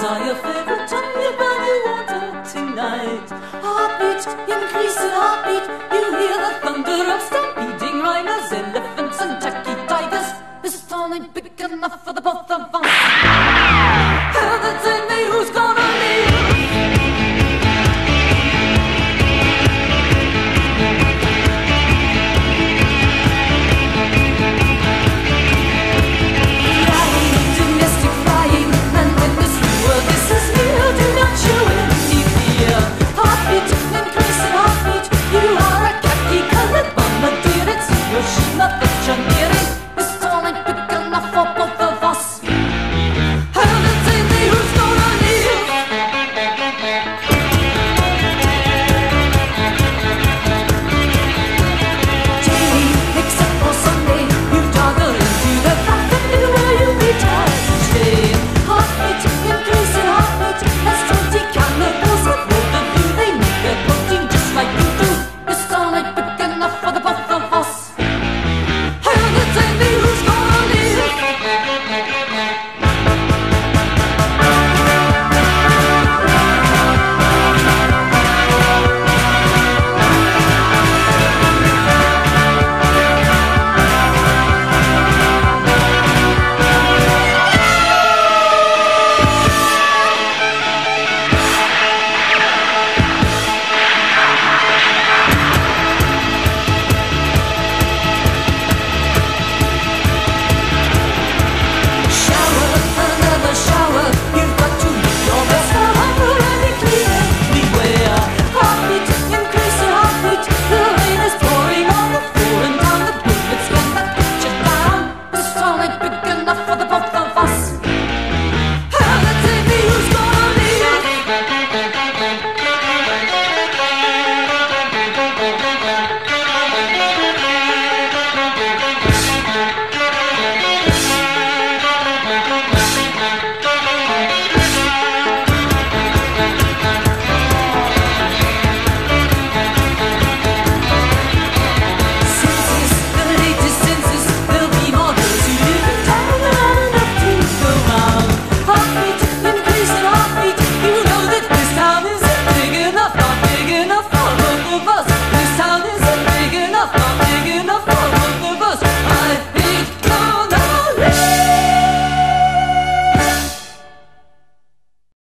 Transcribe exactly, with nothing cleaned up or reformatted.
are your favorite? Tell me about your water tonight. Heartbeat, increasing heartbeat. You hear the thunder of stampeding rhinos, elephants and tacky tigers. Is it only big enough for the both of us?